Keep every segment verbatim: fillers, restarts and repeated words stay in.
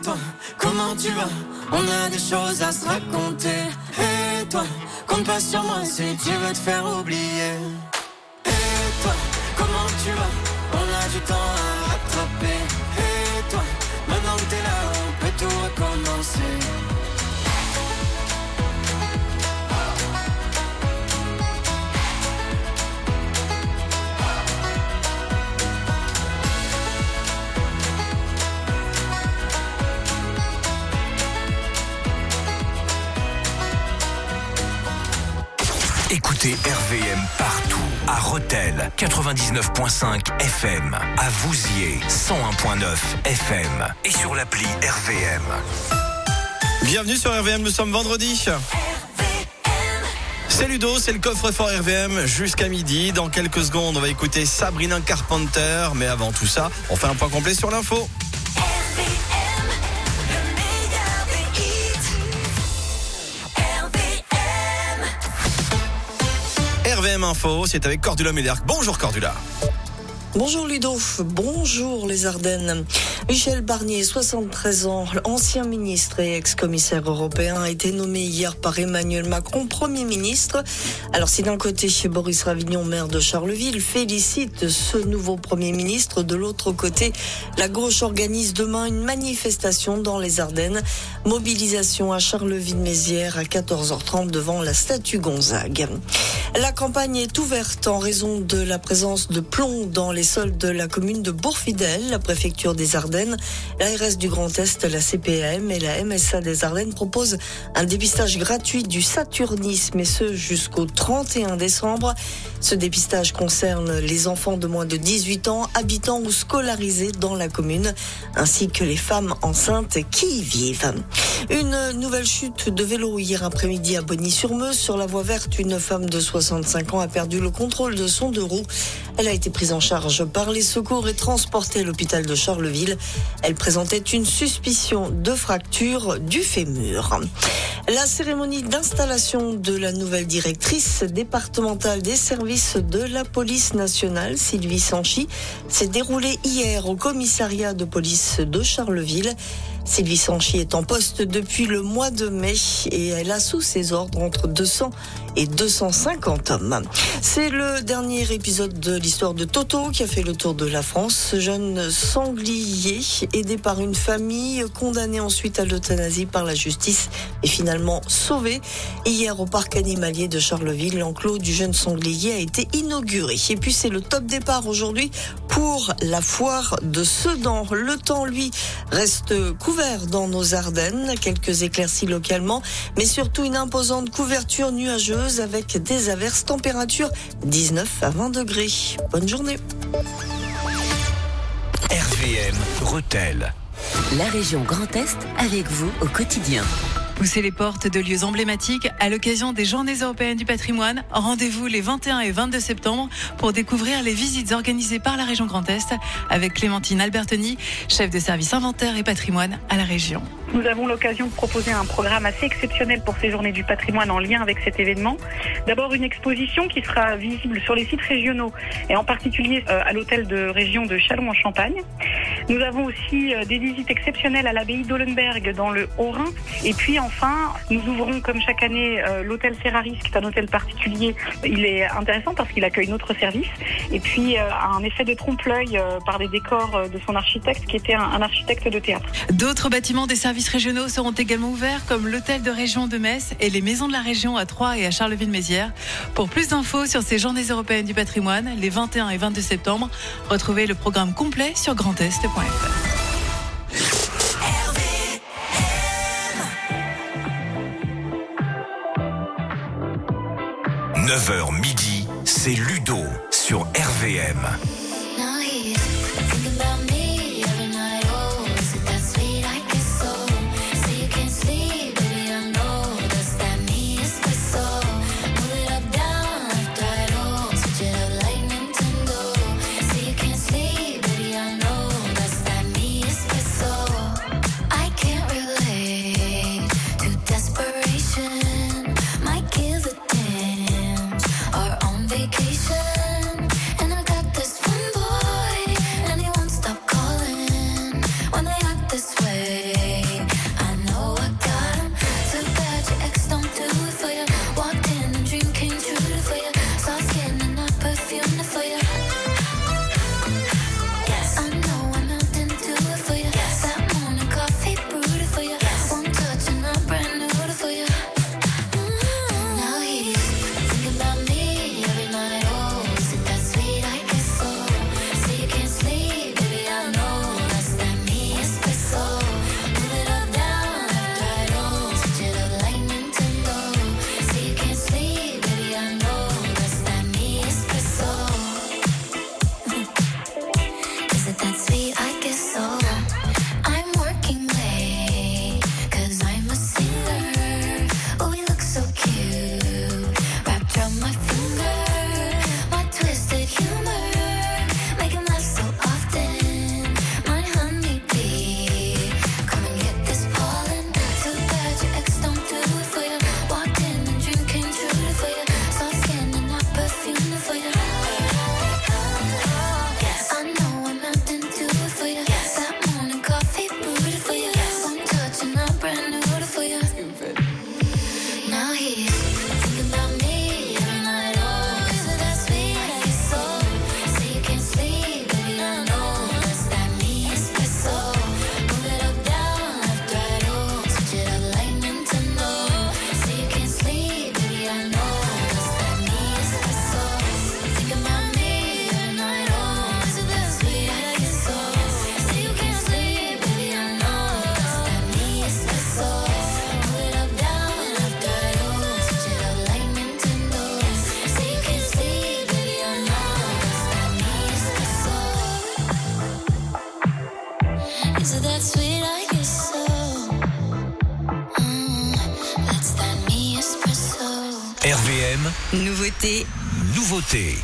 toi, comment tu vas? On a des choses à se raconter. Et toi, compte pas sur moi si tu veux te faire oublier. Et toi, comment tu vas? On a du temps à rattraper. Et toi, maintenant que t'es là, on peut tout recommencer. Écoutez R V M partout, à Rethel quatre-vingt-dix-neuf virgule cinq F M, à Vouziers cent un virgule neuf F M et sur l'appli R V M. Bienvenue sur R V M, nous sommes vendredi. C'est Ludo, c'est le coffre-fort R V M jusqu'à midi. Dans quelques secondes, on va écouter Sabrina Carpenter, mais avant tout ça, on fait un point complet sur l'info. R V M Info, c'est avec Cordula Méderc. Bonjour Cordula. Bonjour Ludo, bonjour les Ardennes. Michel Barnier, soixante-treize ans, ancien ministre et ex-commissaire européen, a été nommé hier par Emmanuel Macron Premier ministre. Alors si d'un côté, Boris Ravignon, maire de Charleville, félicite ce nouveau Premier ministre, de l'autre côté, la gauche organise demain une manifestation dans les Ardennes. Mobilisation à Charleville-Mézières à quatorze heures trente devant la statue Gonzague. La campagne est ouverte en raison de la présence de plomb dans les sols de la commune de Bourg-Fidèle. La préfecture des Ardennes, l'A R S du Grand Est, la C P A M et la M S A des Ardennes proposent un dépistage gratuit du saturnisme, et ce jusqu'au trente et un décembre. Ce dépistage concerne les enfants de moins de dix-huit ans, habitants ou scolarisés dans la commune, ainsi que les femmes enceintes qui y vivent. Une nouvelle chute de vélo hier après-midi à Bogny-sur-Meuse. Sur la voie verte, une femme de soixante-cinq ans a perdu le contrôle de son deux roues. Elle a été prise en charge par les secours et transportée à l'hôpital de Charleville. Elle présentait une suspicion de fracture du fémur. La cérémonie d'installation de la nouvelle directrice départementale des services de la police nationale, Sylvie Sanchi, s'est déroulée hier au commissariat de police de Charleville. Sylvie Sanchi est en poste depuis le mois de mai et elle a sous ses ordres entre deux cents et deux cent cinquante hommes. C'est le dernier épisode de l'histoire de Toto qui a fait le tour de la France. Ce jeune sanglier, aidé par une famille, condamné ensuite à l'euthanasie par la justice, est finalement sauvé. Hier, au parc animalier de Charleville, l'enclos du jeune sanglier a été inauguré. Et puis c'est le top départ aujourd'hui pour la foire de Sedan. Le temps, lui, reste couvert dans nos Ardennes, quelques éclaircies localement, mais surtout une imposante couverture nuageuse avec des averses, température dix-neuf à vingt degrés. Bonne journée. R V M Rethel. La région Grand Est avec vous au quotidien. Poussez les portes de lieux emblématiques à l'occasion des Journées européennes du patrimoine. Rendez-vous les vingt et un et vingt-deux septembre pour découvrir les visites organisées par la région Grand Est avec Clémentine Albertoni, chef de service inventaire et patrimoine à la région. Nous avons l'occasion de proposer un programme assez exceptionnel pour ces Journées du patrimoine en lien avec cet événement. D'abord une exposition qui sera visible sur les sites régionaux et en particulier à l'hôtel de région de Châlons-en-Champagne. Nous avons aussi des visites exceptionnelles à l'abbaye d'Olenberg dans le Haut-Rhin. Et puis enfin, nous ouvrons comme chaque année l'hôtel Ferraris, qui est un hôtel particulier. Il est intéressant parce qu'il accueille notre service. Et puis un effet de trompe-l'œil par les décors de son architecte qui était un architecte de théâtre. D'autres bâtiments des services régionaux seront également ouverts comme l'hôtel de région de Metz et les maisons de la région à Troyes et à Charleville-Mézières. Pour plus d'infos sur ces Journées européennes du patrimoine, les vingt et un et vingt-deux septembre, retrouvez le programme complet sur grandest point f r. neuf heures midi, c'est Ludo sur R V M. Vacation, and I got this one. M, Nouveauté. nouveauté.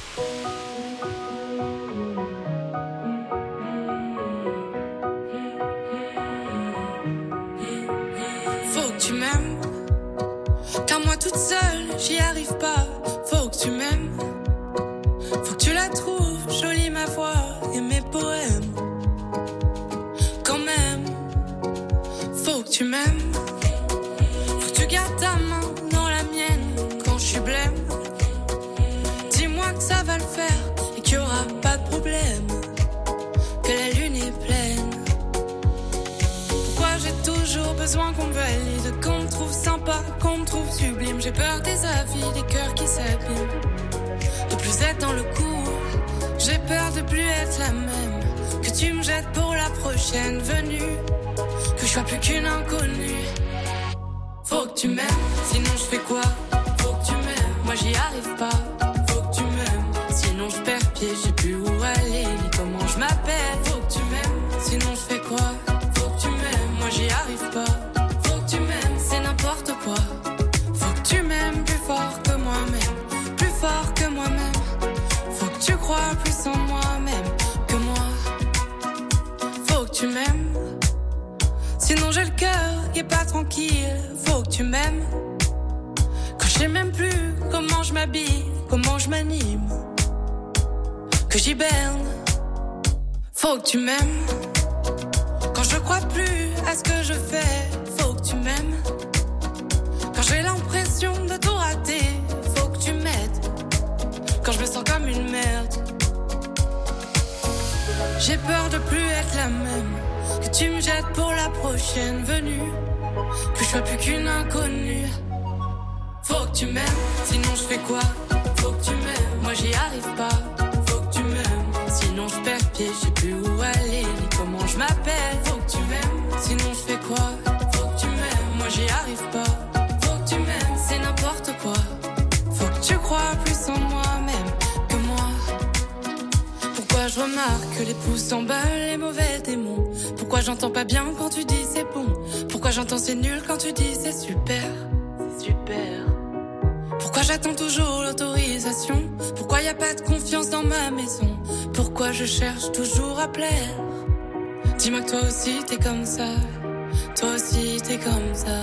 Faut que tu m'aimes, car moi toute seule j'y arrive pas. Faut que tu m'aimes, faut que tu la trouves jolie ma voix et mes poèmes. Quand même, faut que tu m'aimes, faut que tu gardes ta main dans la mienne quand je suis blême. Dis-moi que ça va le faire et qu'il y aura pas de problème, que la lune est pleine. Pourquoi j'ai toujours besoin qu'on me valide, qu'on me trouve sympa, qu'on me trouve sublime. J'ai peur des avis, des cœurs qui s'abîment, de plus être dans le coup. J'ai peur de plus être la même, que tu me jettes pour la prochaine venue, que je sois plus qu'une inconnue. Faut que tu m'aimes, sinon je fais quoi? Faut que tu m'aimes, moi j'y arrive pas. Faut que tu m'aimes, sinon je perds pied, je sais plus où aller, ni comment je m'appelle. Faut que tu m'aimes, sinon je fais quoi? Faut que tu m'aimes, moi j'y arrive pas. Faut que tu m'aimes, c'est n'importe quoi. Faut que tu m'aimes plus fort que moi-même, plus fort que moi-même. Faut que tu crois plus en moi-même que moi. Faut que tu m'aimes, sinon j'ai le cœur qui est pas tranquille. Faut que tu m'aimes, quand je sais même plus comment je m'habille, comment je m'anime, que j'hiberne. Faut que tu m'aimes, quand je crois plus à ce que je fais. Faut que tu m'aimes, quand j'ai l'impression de tout rater. Faut que tu m'aides, quand je me sens comme une merde. J'ai peur de plus être la même, que tu me jettes pour la prochaine venue, que je sois plus qu'une inconnue. Faut que tu m'aimes, sinon je fais quoi? Faut que tu m'aimes, moi j'y arrive pas. Faut que tu m'aimes, sinon je perds pied, je sais plus où aller, ni comment je m'appelle. Faut que tu m'aimes, sinon je fais quoi? Faut que tu m'aimes, moi j'y arrive pas. Faut que tu m'aimes, c'est n'importe quoi. Faut que tu crois plus en moi-même que moi. Pourquoi je remarque que les pouces s'emballent, les mauvais démons? Pourquoi j'entends pas bien quand tu dis c'est bon? Pourquoi j'entends c'est nul quand tu dis c'est super? C'est super. Pourquoi j'attends toujours l'autorisation? Pourquoi y a pas de confiance dans ma maison? Pourquoi je cherche toujours à plaire? Dis-moi que toi aussi t'es comme ça, toi aussi t'es comme ça.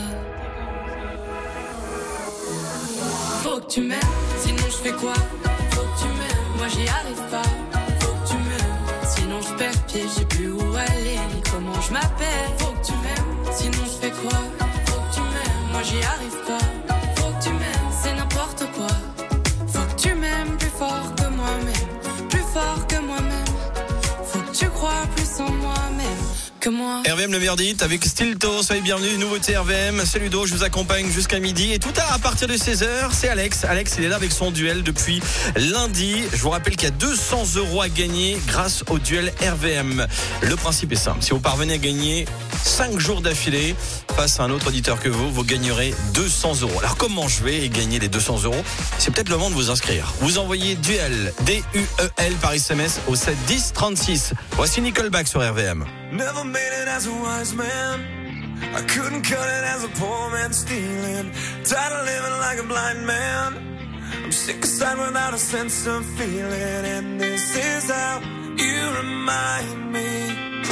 Faut que tu m'aimes, sinon je fais quoi? Faut que tu m'aimes, moi j'y arrive pas. Faut que tu m'aimes, sinon je perds pied, je sais plus où aller, ni comment je m'appelle. Faut que tu m'aimes, sinon je fais quoi? Faut que tu m'aimes, moi j'y arrive pas. Faut que tu m'aimes, c'est n'importe quoi. Faut que tu m'aimes plus fort que moi-même, plus fort que moi-même. Faut que tu crois plus en moi-même que moi. R V M, le meilleur dit avec Stilto, soyez bienvenus, nouveauté R V M, c'est Ludo, je vous accompagne jusqu'à midi et tout à, à partir de seize heures, c'est Alex. Alex, il est là avec son duel depuis lundi. Je vous rappelle qu'il y a deux cents euros à gagner grâce au duel R V M. Le principe est simple, si vous parvenez à gagner cinq jours d'affilée face à un autre auditeur que vous, vous gagnerez deux cents euros. Alors comment je vais gagner les deux cents euros? C'est peut-être le moment de vous inscrire. Vous envoyez duel, D U E L par S M S au sept dix trente-six. Voici Nickelback sur R V M. Never made it as a wise man. I couldn't cut it as a poor man stealing. Tired of living like a blind man. I'm sick aside without a sense of feeling. And this is how you remind me.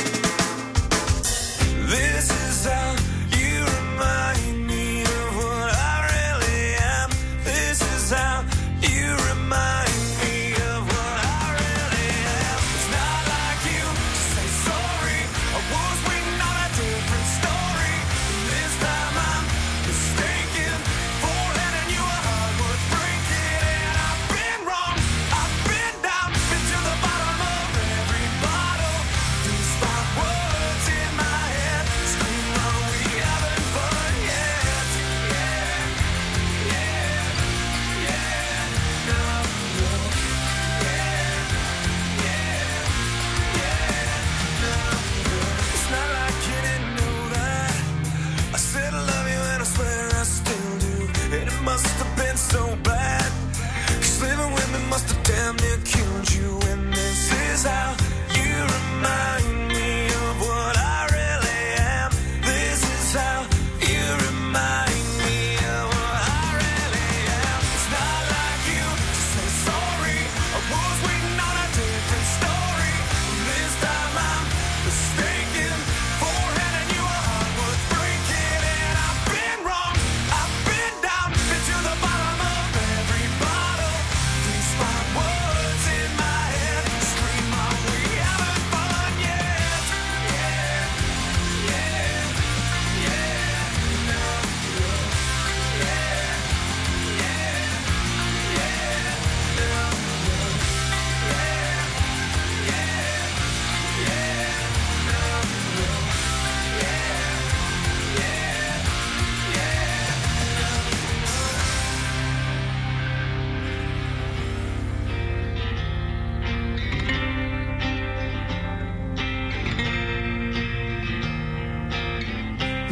This is how you remind me of what I really am. This is how you remind me of what I really am. It's not like you to say sorry. I was waiting on a different story. This time I'm mistaken for letting you a heart worth breaking. And I've been wrong, I've been down, been to the bottom of every bottle. These five words in my head scream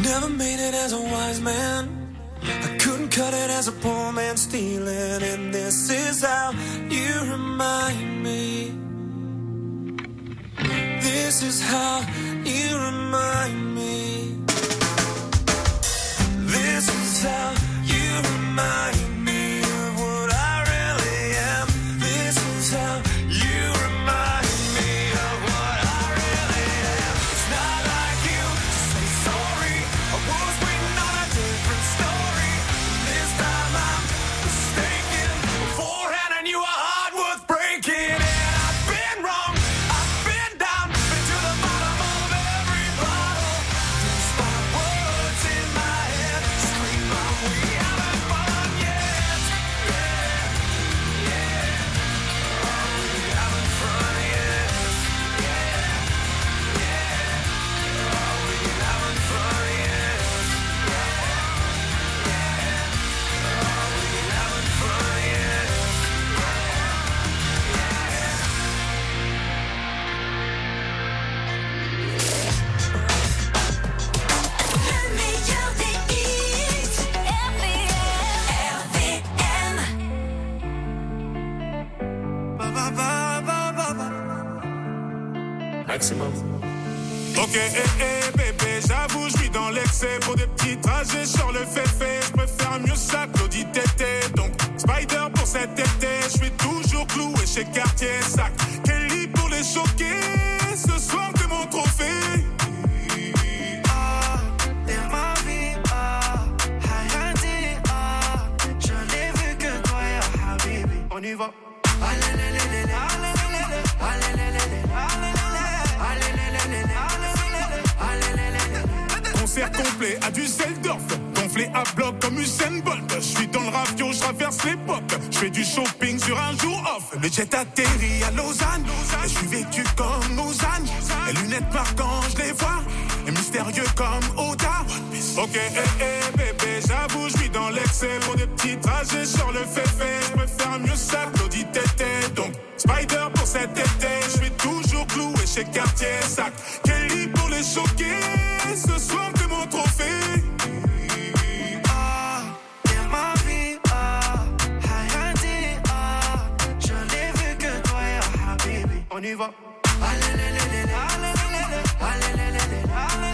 Never made it as a wise man. I couldn't cut it as a poor man stealing. And this is how you remind me. This is how you remind me. This is how you remind me of what I really am. This is how you remind me of what I really am. It's not like you to say sorry. I was waiting on a different story. This time I'm mistaken. Beforehand I knew a heart worth breaking. And I've been wrong, I've been down, been to the bottom of every bottle. Despite words in my head scream out, we haven't fun yet. Yeah, yeah. Oh, we haven't fun yet. Yeah, yeah. Oh, we haven't fun yet. Yeah, yeah. Oh, we haven't fun yet. Le meilleur des hits, R V M. Ba, ba, ba, ba, ba, ba. Maximum. Ok, eh, eh, bébé, j'avoue, je suis dans l'excès. Pour des petits trajets sur le fait-fait, je préfère mieux ça que l'audit tété. Donc, Spider pour cet été, je suis toujours cloué chez Cartier Sac. Kelly pour les choquer, ce soir t'es mon trophée. Ah, t'es ma vie, ah, Hayati, ah, je n'ai vu que toi, ya Habibi. On y va. Allez, allez, allez, allez, allez, allez, allez, allez, Concert complet à Düsseldorf, gonflé à bloc comme Usain Bolt. Je suis dans le radio, je traverse l'époque. Je fais du shopping sur un jour off. Le jet atterrit à Lausanne. Et je suis vêtu comme Lausanne. Les lunettes marquant, je les vois. Et mystérieux comme Oda. Ok, eh, eh, bébé, j'avoue, je suis dans l'excès. Pour des petits trajets sur le fait-fait, je préfère mieux ça que l'audit tété. Donc, Spider pour cet été, je suis toujours cloué chez Cartier Sac. Kelly pour les choquer, ce soir t'es mon trophée. ah, t'es ma vie, ah, Hayati, ah, je n'ai vu que toi, ya Habibi. On y va. Allez, allez, allez, allez, allez, allez, allez, allez, allez, allez,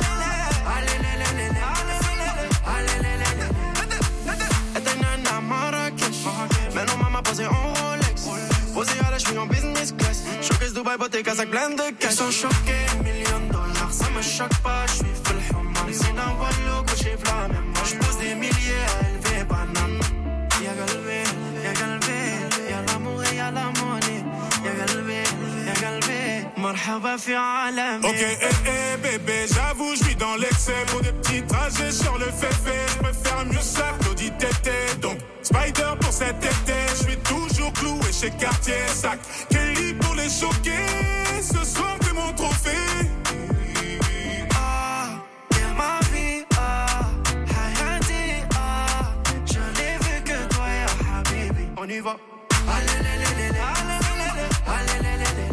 Maintenant maman posée en Rolex. Posée à la j'suis en business class. Showcase Dubaï, beauté, Kazakh, plein de cash. Ils sont choqués, millions de dollars, ça me choque pas, j'suis full human. Zina Wallo, couché flamme, moi j'pose des milliers à élever banane. Y'a galvé, y'a galvé, y'a l'amour et y'a la monnaie. Y'a galvé, y'a galvé, marhaba fi alami. Ok, eh, eh, bébé, j'avoue, je suis dans l'excès. Pour des petits trajets sur le fait-fait, je préfère mieux ça que l'audit tété. Donc, Spider pour cet été, je suis toujours cloué chez Cartier Sac. Kelly pour les choquer, ce soir t'es mon trophée. Ah, t'es ma vie, ah, Hayati, ah, je n'ai vu que toi, ya Habibi. On y va. Allez, allez, allez, allez, allez, allez, allez, allez,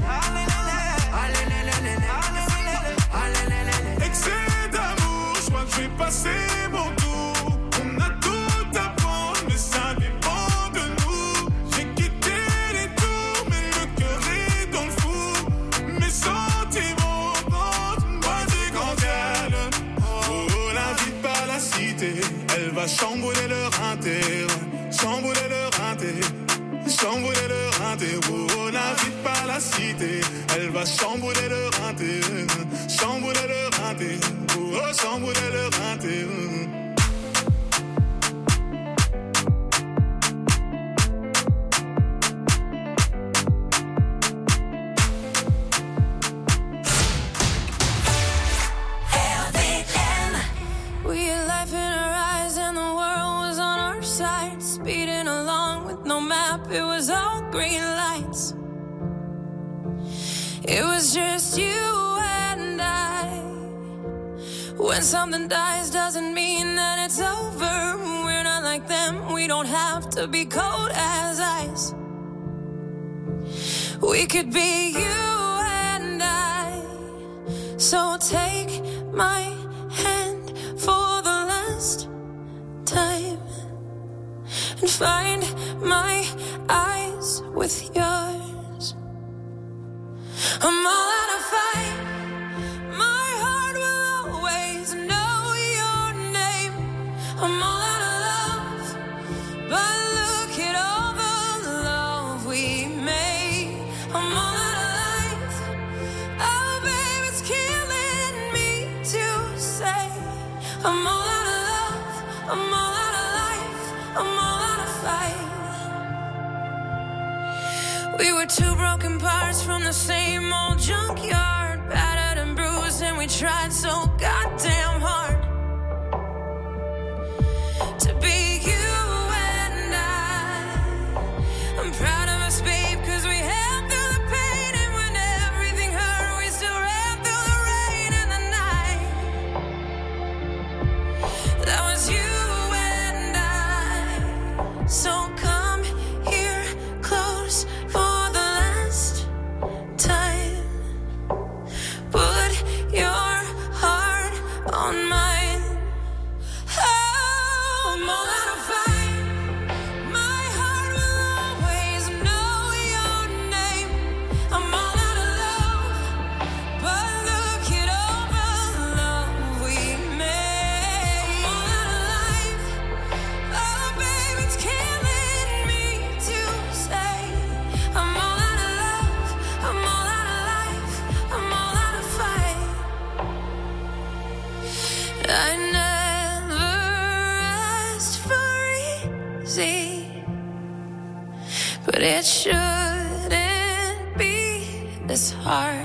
Excès d'amour, je crois que je vais passer mon tour. On a tout à prendre, mais ça dépend de nous. J'ai quitté les tours, mais le cœur est dans le four. Mes sentiments rendent une moitié grandiale. Oh, la vie par la cité, elle va chambouler leur inter. Chambouler leur inter. Chambouler leur inter. Oh, la vie par la cité, elle va chambouler leur inter. Chambouler leur inter. Oh, chambouler leur inter. We had life in our eyes and the world was on our side. Speeding along with no map, it was all green lights. It was just you and I. When something dies doesn't mean that it's over. We're not like them, we don't have to be cold as ice. We could be you and I. So take my hand for and find my eyes with yours. I'm all out of fight. My heart will always know your name. I'm all out of love, but look at all the love we made. I'm all out of life. Oh, babe, it's killing me to say. I'm all out of love. I'm all out of life. I'm all out of fight. We were two broken parts from the same old junkyard, battered and bruised, and we tried so goddamn hard to be you and I. I'm proud of us, babe, cause we held through the pain, and when everything hurt, we still ran through the rain and the night. That was you and I. So come here close for the last time. Put your heart on mine. Oh, I'm all out of fight. My heart will always know your name. I'm all out of love, but look at all the love we made. I'm all out of life. Oh, babe, it's killing me to say. I'm all out of love. I'm all out of life. I'm all out of fight. I never asked for easy, but it shouldn't be this hard.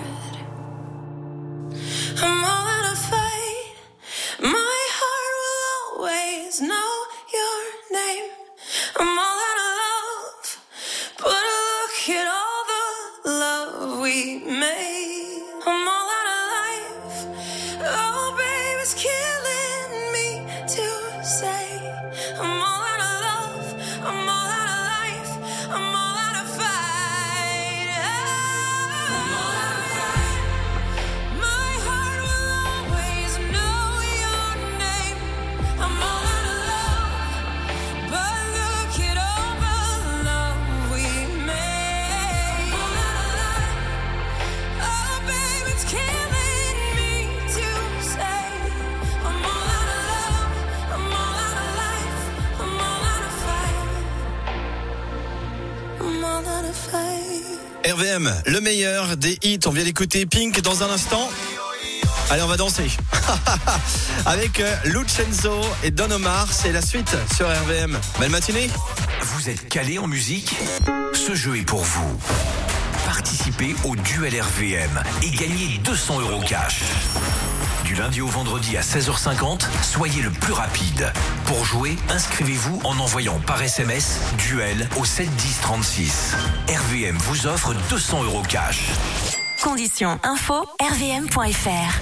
I'm all out of fight. My heart will always know your name. I'm all out of love, but look at all the love we made. I'm all out of life. Oh, babe, it's killing me to say. I'm all out of love. I'm all out of life. I'm all out of fight. I'm all out of fight. My heart will always know your name. I'm all out of love, but look at all the love we made. I'm all out of life. Oh, babe, it's killing me to say. I'm all out of love. I'm all out of life. I'm all out of fight. I'm all out of fight. R V M, le meilleur des hits. On vient d'écouter Pink dans un instant. Allez, on va danser. Avec euh, Lucenzo et Don Omar, c'est la suite sur R V M. Belle matinée. Vous êtes calé en musique? Ce jeu est pour vous. Participez au duel R V M et gagnez deux cents euros cash. Du lundi au vendredi à seize heures cinquante, soyez le plus rapide. Pour jouer, inscrivez-vous en envoyant par S M S duel au sept dix trente-six. R V M vous offre deux cents euros cash. Conditions info r v m point f r.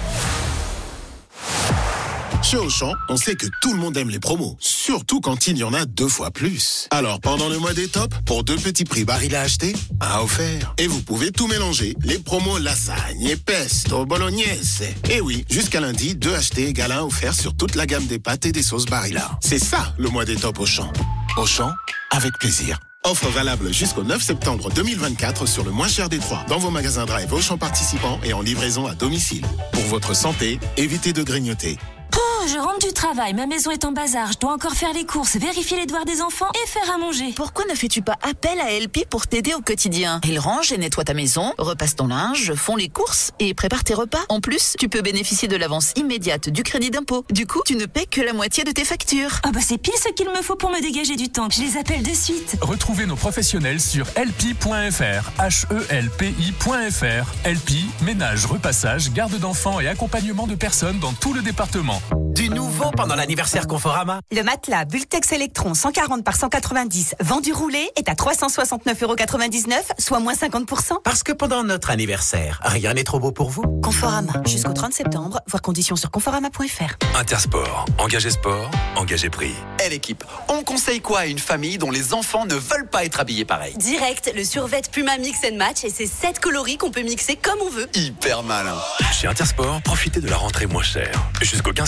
Chez Auchan, on sait que tout le monde aime les promos, surtout quand il y en a deux fois plus. Alors pendant le mois des tops, pour deux petits prix baril à acheter, un offert. Et vous pouvez tout mélanger, les promos lasagne et pesto, bolognaise. Et oui, jusqu'à lundi, deux achetés égale un offert sur toute la gamme des pâtes et des sauces Barilla. C'est ça le mois des tops Auchan. Auchan, avec plaisir. Offre valable jusqu'au neuf septembre deux mille vingt-quatre sur le moins cher des trois, dans vos magasins Drive Auchan participants et en livraison à domicile. Pour votre santé, évitez de grignoter. Oh, je rentre du travail, ma maison est en bazar, je dois encore faire les courses, vérifier les devoirs des enfants et faire à manger. Pourquoi ne fais-tu pas appel à L P pour t'aider au quotidien? Ils rangent et nettoient ta maison, repassent ton linge, font les courses et préparent tes repas. En plus, tu peux bénéficier de l'avance immédiate du crédit d'impôt. Du coup, tu ne paies que la moitié de tes factures. Ah bah c'est pile ce qu'il me faut pour me dégager du temps. Je les appelle de suite. Retrouvez nos professionnels sur L P point F R, H E L P I point F R. L P, ménage, repassage, garde d'enfants et accompagnement de personnes dans tout le département. Du nouveau pendant l'anniversaire Conforama. Le matelas Bultex Electron cent quarante par cent quatre-vingt-dix vendu roulé est à trois cent soixante-neuf euros quatre-vingt-dix-neuf, soit moins cinquante pour cent. Parce que pendant notre anniversaire, rien n'est trop beau pour vous. Conforama, jusqu'au trente septembre, voir conditions sur conforama point F R. Intersport, engagé sport, engagé prix. Eh l'équipe, on conseille quoi à une famille dont les enfants ne veulent pas être habillés pareil? Direct, le survêt Puma Mix and Match et ses sept coloris qu'on peut mixer comme on veut. Hyper malin. Chez Intersport, profitez de la rentrée moins chère. Jusqu'au quinze septembre,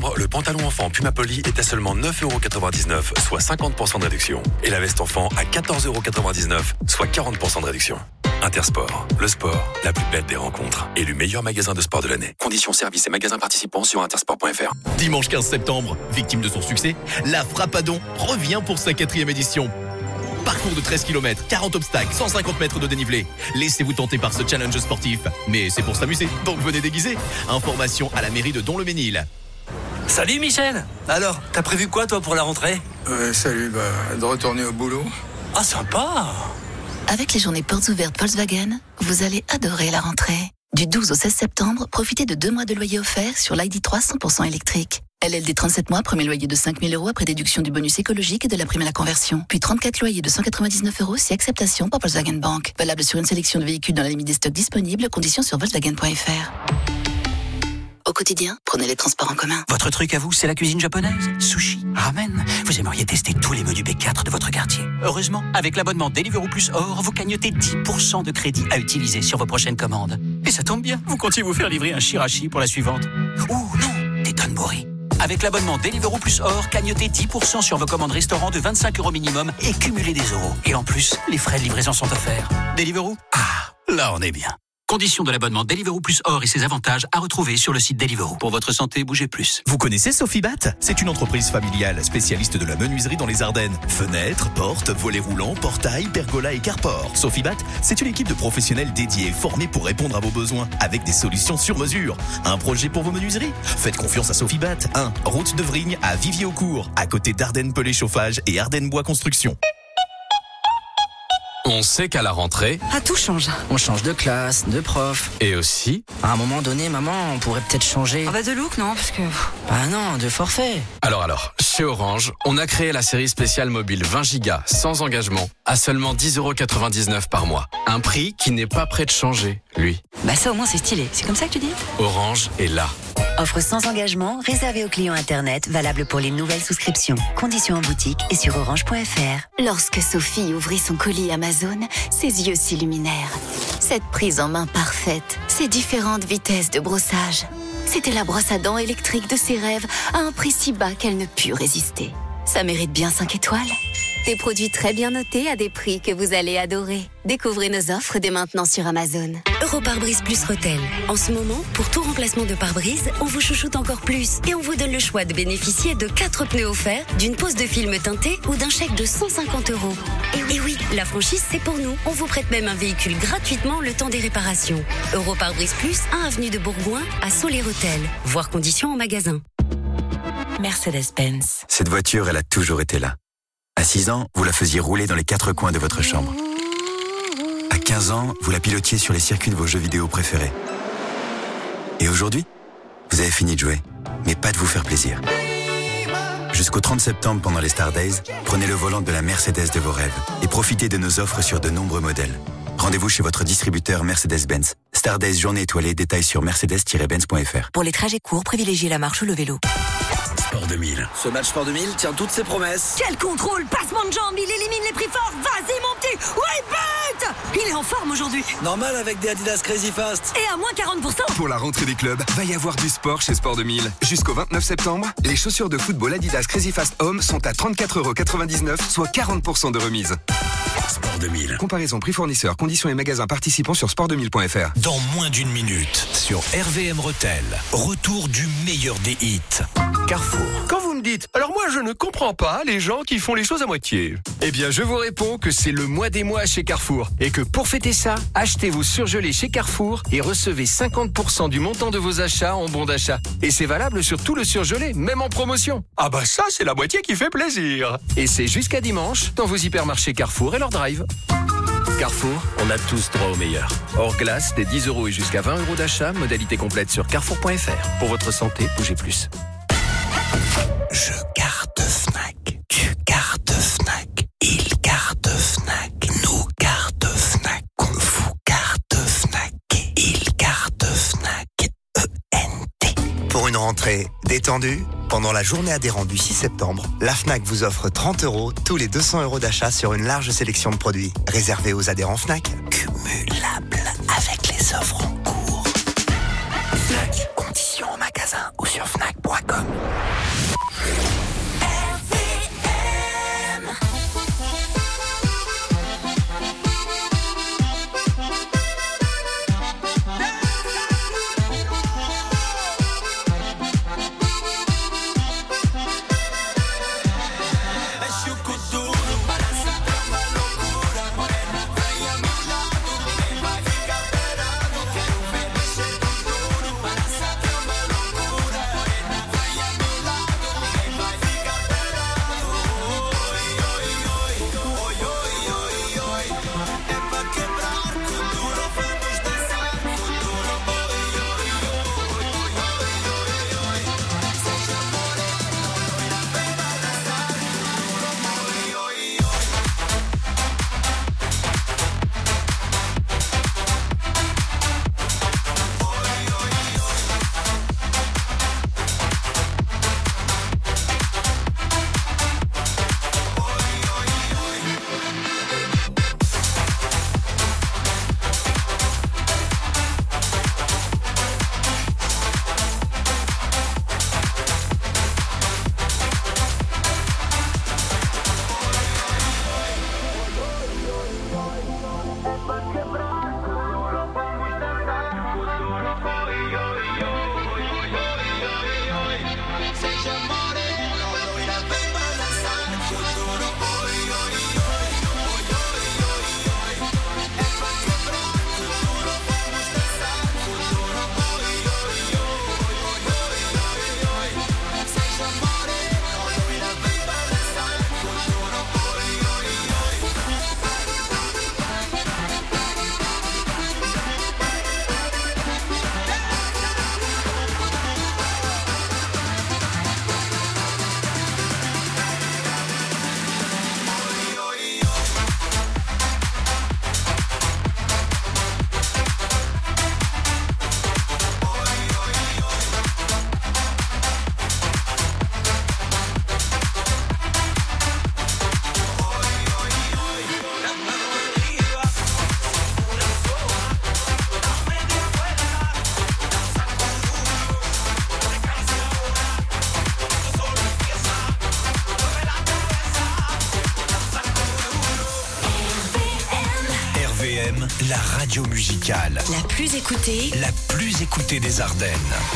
septembre, le pantalon enfant Puma Poly est à seulement neuf euros quatre-vingt-dix-neuf, soit cinquante pour cent de réduction. Et la veste enfant à quatorze euros quatre-vingt-dix-neuf, soit quarante pour cent de réduction. Intersport, le sport, la plus belle des rencontres. Élu meilleur magasin de sport de l'année. Conditions, services et magasins participants sur intersport point f r. Dimanche quinze septembre, victime de son succès, la Frappadon revient pour sa quatrième édition. Parcours de treize kilomètres, quarante obstacles, cent cinquante mètres de dénivelé. Laissez-vous tenter par ce challenge sportif. Mais c'est pour s'amuser, donc venez déguiser. Information à la mairie de Don-le-Ménil. Salut Michel. Alors, t'as prévu quoi toi pour la rentrée? Ouais, salut, bah, de retourner au boulot. Ah, sympa. Avec les journées portes ouvertes Volkswagen, vous allez adorer la rentrée. Du douze au seize septembre, profitez de deux mois de loyer offert sur l'I D trois cent pour cent électrique. L L D trente-sept mois, premier loyer de cinq mille euros après déduction du bonus écologique et de la prime à la conversion. Puis trente-quatre loyers de cent quatre-vingt-dix-neuf euros si acceptation par Volkswagen Bank. Valable sur une sélection de véhicules dans la limite des stocks disponibles. Conditions sur volkswagen point f r. Au quotidien, prenez les transports en commun. Votre truc à vous, c'est la cuisine japonaise. Sushi, ramen. Vous aimeriez tester tous les menus B quatre de votre quartier. Heureusement, avec l'abonnement Deliveroo Plus Or, vous cagnotez dix pour cent de crédit à utiliser sur vos prochaines commandes. Et ça tombe bien, vous comptiez vous faire livrer un shirashi pour la suivante. Ouh non, des tonbori. Avec l'abonnement Deliveroo Plus Or, cagnotez dix pour cent sur vos commandes restaurants de vingt-cinq euros minimum et cumulez des euros. Et en plus, les frais de livraison sont offerts. Deliveroo ? Ah, là on est bien. Conditions de l'abonnement Deliveroo Plus Or et ses avantages à retrouver sur le site Deliveroo. Pour votre santé, bougez plus. Vous connaissez Sofibat? C'est une entreprise familiale spécialiste de la menuiserie dans les Ardennes. Fenêtres, portes, volets roulants, portails, pergolas et carport. Sofibat, c'est une équipe de professionnels dédiés formés pour répondre à vos besoins avec des solutions sur mesure. Un projet pour vos menuiseries? Faites confiance à Sofibat. un Route de Vrigne à Vivier-au-Court, à côté d'Ardennes Pelé Chauffage et Ardennes Bois Construction. On sait qu'à la rentrée... Ah, tout change. On change de classe, de prof. Et aussi... À un moment donné, maman, on pourrait peut-être changer... Ah bah de look, non, parce que... Bah non, de forfait. Alors alors, chez Orange, on a créé la série spéciale mobile vingt gigas sans engagement à seulement dix euros quatre-vingt-dix-neuf par mois. Un prix qui n'est pas prêt de changer, lui. Bah ça au moins c'est stylé. C'est comme ça que tu dis? Orange est là. Offre sans engagement, réservée aux clients Internet, valable pour les nouvelles souscriptions. Conditions en boutique et sur orange point f r. Lorsque Sophie ouvrit son colis Amazon, ses yeux s'illuminèrent. Cette prise en main parfaite, ces différentes vitesses de brossage. C'était la brosse à dents électrique de ses rêves à un prix si bas qu'elle ne put résister. Ça mérite bien cinq étoiles. Des produits très bien notés à des prix que vous allez adorer. Découvrez nos offres dès maintenant sur Amazon. Europare-brise plus Rotel. En ce moment, pour tout remplacement de pare-brise, on vous chouchoute encore plus. Et on vous donne le choix de bénéficier de quatre pneus offerts, d'une pose de film teinté ou d'un chèque de cent cinquante euros. Et oui, la franchise, c'est pour nous. On vous prête même un véhicule gratuitement le temps des réparations. Europare-brise plus, un avenue de Bourgoin, à Soler-Rotel. Voir conditions en magasin. Mercedes-Benz. Cette voiture, elle a toujours été là. À six ans, vous la faisiez rouler dans les quatre coins de votre chambre. À quinze ans, vous la pilotiez sur les circuits de vos jeux vidéo préférés. Et aujourd'hui, vous avez fini de jouer, mais pas de vous faire plaisir. Jusqu'au trente septembre, pendant les Star Days, prenez le volant de la Mercedes de vos rêves et profitez de nos offres sur de nombreux modèles. Rendez-vous chez votre distributeur Mercedes-Benz. Star Days journée étoilée, détails sur mercedes tiret benz point f r. Pour les trajets courts, privilégiez la marche ou le vélo. Sport deux mille. Ce match Sport deux mille tient toutes ses promesses. Quel contrôle, passement de jambes, il élimine les prix forts. Vas-y mon petit, oui, but. Il est en forme aujourd'hui. Normal avec des Adidas Crazy Fast. Et à moins quarante pour cent. Pour la rentrée des clubs, va y avoir du sport chez Sport deux mille. Jusqu'au vingt-neuf septembre, les chaussures de football Adidas Crazy Fast Home sont à trente-quatre euros quatre-vingt-dix-neuf, soit quarante pour cent de remise. Sport deux mille. Comparaison prix fournisseur, conditions et magasins participants sur sport deux mille point f r. Dans moins d'une minute, sur R V M Retail, retour du meilleur des hits. Carrefour. Quand vous me dites, alors moi je ne comprends pas les gens qui font les choses à moitié. Eh bien je vous réponds que c'est le mois des mois chez Carrefour. Et que pour fêter ça, achetez vos surgelés chez Carrefour et recevez cinquante pour cent du montant de vos achats en bon d'achat. Et c'est valable sur tout le surgelé, même en promotion. Ah bah ça c'est la moitié qui fait plaisir. Et c'est jusqu'à dimanche dans vos hypermarchés Carrefour et leur drive. Carrefour, on a tous droit au meilleur. Hors glace, des dix euros et jusqu'à vingt euros d'achat, modalité complète sur carrefour point f r. Pour votre santé, bougez plus. Je garde Fnac, tu gardes Fnac, il garde Fnac, nous garde Fnac, on vous garde Fnac, il garde Fnac, E N T. Pour une rentrée détendue, pendant la journée adhérente du six septembre, la Fnac vous offre trente euros tous les deux cents euros d'achat sur une large sélection de produits. Réservés aux adhérents Fnac. Cumulable avec les offres en cours. Fnac, conditions en magasin ou sur fnac point com. la radio musicale. La plus écoutée. La plus écoutée des Ardennes.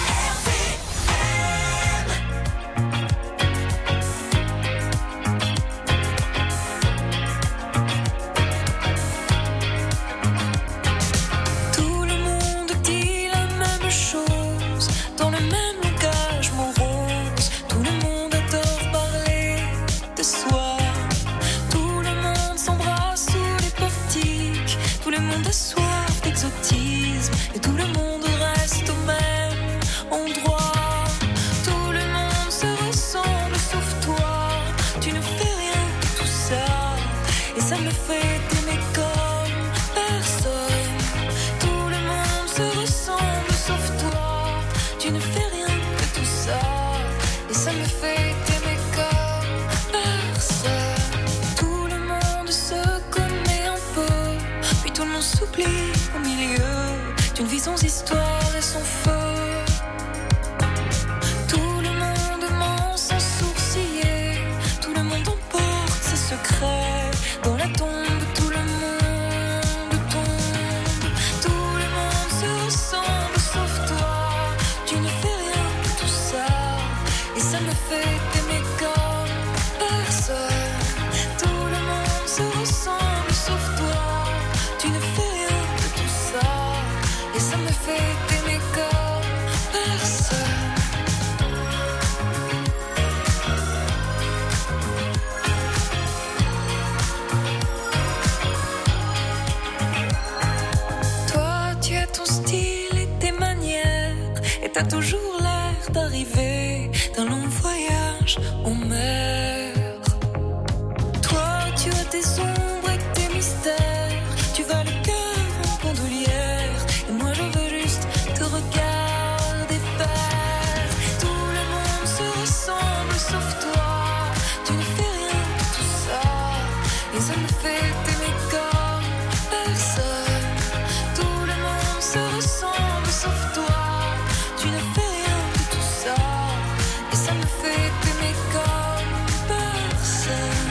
Et tout le monde reste au même endroit. Tout le monde se ressemble sauf toi. Tu ne fais rien de tout ça. Et ça me fait t'aimer comme personne. Tout le monde se ressemble sauf toi. Tu ne fais rien de tout ça. Et ça me fait t'aimer comme personne. Tout le monde se connaît un peu. Puis tout le monde s'oublie au milieu d'une vie sans histoire et sans feu. Tout le monde ment sans sourciller. Tout le monde emporte ses secrets. Dans la tombe, tout le monde tombe. Tout le monde se ressemble sauf toi. Tu ne fais rien de tout ça. Et ça me fait t'aimer comme personne. Tout le monde se ressemble sauf toi. Tu ne fais rien de tout ça. Et ça me fait t'aimer comme personne. Toi, tu as ton style et tes manières. Et t'as toujours l'air d'arriver d'un long voyage en mer. Toi, tu as tes ombres et tes mystères. Tu vas le cœur en bandoulière. Et moi je veux juste te regarder faire. Tout le monde se ressemble sauf toi. Tu ne fais rien de tout ça. Et ça me fait t'aimer comme personne. Tout le monde se ressemble sauf toi. Tu ne fais rien de tout ça. Et ça me fait t'aimer comme personne.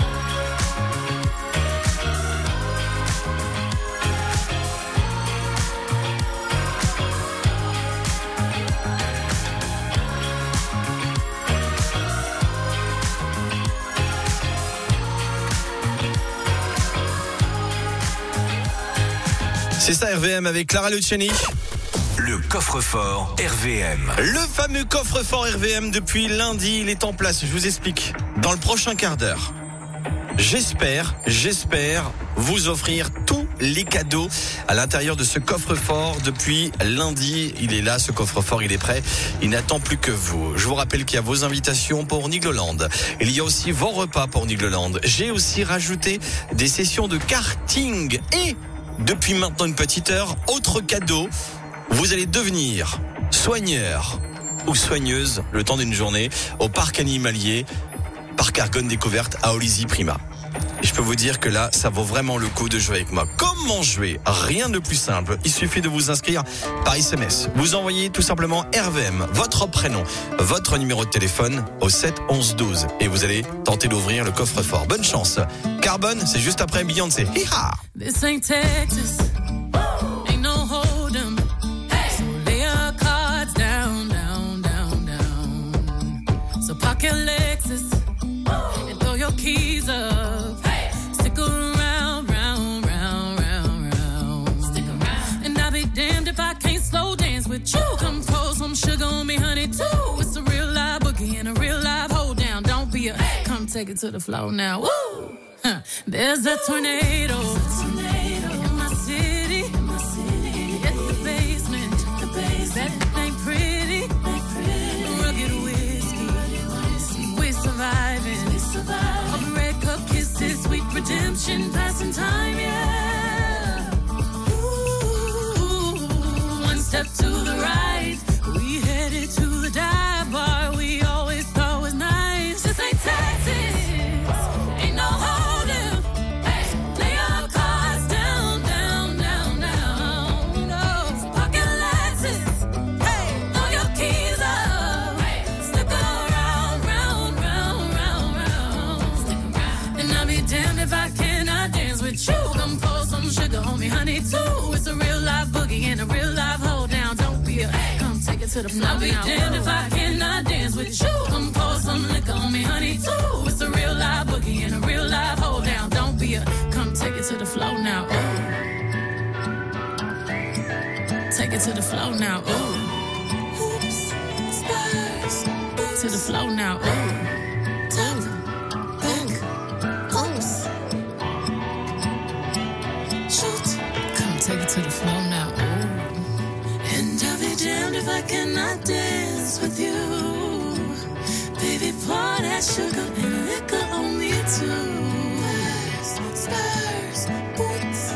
C'est ça R V M avec Clara Luciani. Le coffre-fort R V M. Le fameux coffre-fort R V M depuis lundi, il est en place. Je vous explique. Dans le prochain quart d'heure, j'espère, j'espère vous offrir tous les cadeaux à l'intérieur de ce coffre-fort depuis lundi. Il est là, ce coffre-fort, il est prêt. Il n'attend plus que vous. Je vous rappelle qu'il y a vos invitations pour Nigloland. Il y a aussi vos repas pour Nigloland. J'ai aussi rajouté des sessions de karting et depuis maintenant une petite heure, autre cadeau. Vous allez devenir soigneur ou soigneuse le temps d'une journée au parc animalier, parc Argonne Découverte à Olizy-Prima. Et je peux vous dire que là, ça vaut vraiment le coup de jouer avec moi. Comment jouer? Rien de plus simple. Il suffit de vous inscrire par S M S. Vous envoyez tout simplement R V M, votre prénom, votre numéro de téléphone au sept onze douze. Et vous allez tenter d'ouvrir le coffre-fort. Bonne chance. Carbone, c'est juste après Beyoncé. Hi-ha! This ain't Texas. Ain't no hold 'em. So lay your cards down, down, down, down. So park your Lexus and throw your keys up. Stick around, round, round, round, round. Stick around. And I'll be damned if I can't slow dance with you. Come pour some sugar on me, honey, too. It's a real live boogie and a real live hold down. Don't be a come take it to the floor now. Woo! Huh. There's a tornado. In my city, at the basement, that ain't pretty, rugged whiskey, we're surviving, of red cup kisses, sweet redemption, passing time, yeah. Ooh, one step to the right, we headed to the dive bar we always thought was nice. This ain't Texas, ain't no holding. Lay your cards to the floor. I'll be damned if I cannot dance with you. Come pour some liquor on me, honey, too. It's a real live boogie and a real live hold down. Don't be a, come take it to the floor now. Ooh. Take it to the floor now. Ooh. Oops, spurs. To the floor now. Ooh. Top, back, oops. Shoot. Come take it to the floor now. Ooh. And I'll be damned if I cannot dance with you. Baby, pour that sugar and liquor on me too. Spurs, boots.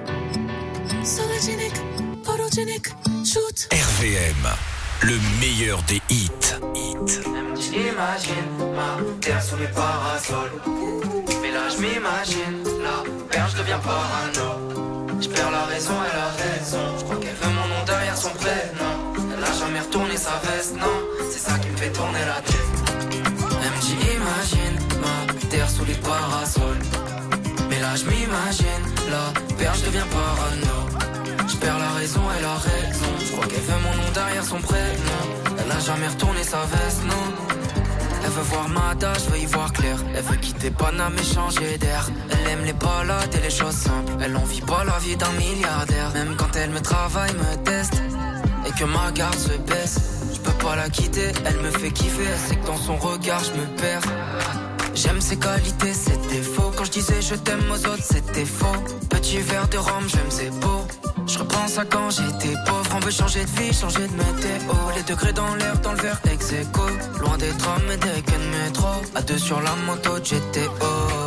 Sologenic, photogenic, shoot. R V M, le meilleur des hits. Hit. Imagine ma terre sous les parasols. Mais là je m'imagine, la perche devient parano. Je perds la raison, elle a raison. Je crois qu'elle veut mon nom derrière son prénom. Elle a jamais retourné sa veste, non. C'est ça qui me fait tourner la tête. Elle me dit imagine ma terre sous les parasols. Mais là je m'imagine, la perche devient parano. Je perds la raison, elle a raison. Je crois qu'elle veut mon nom derrière son prénom. Elle a jamais retourné sa veste, non. Elle veut voir ma date, je veux y voir clair. Elle veut quitter Paname et changer d'air. Elle aime les balades et les choses simples. Elle en vit pas la vie d'un milliardaire. Même quand elle me travaille, me teste et que ma garde se baisse, je peux pas la quitter, elle me fait kiffer. Elle sait que dans son regard je me perds. J'aime ses qualités, ses défauts. Quand je disais je t'aime aux autres, c'était faux. Petit verre de rhum, j'aime ses beaux. Je repense à quand j'étais pauvre. On veut changer de vie, changer de météo. Les degrés dans l'air, dans le verre ex-écho. Loin des trams et des quais de métro. À deux sur la moto de G T O.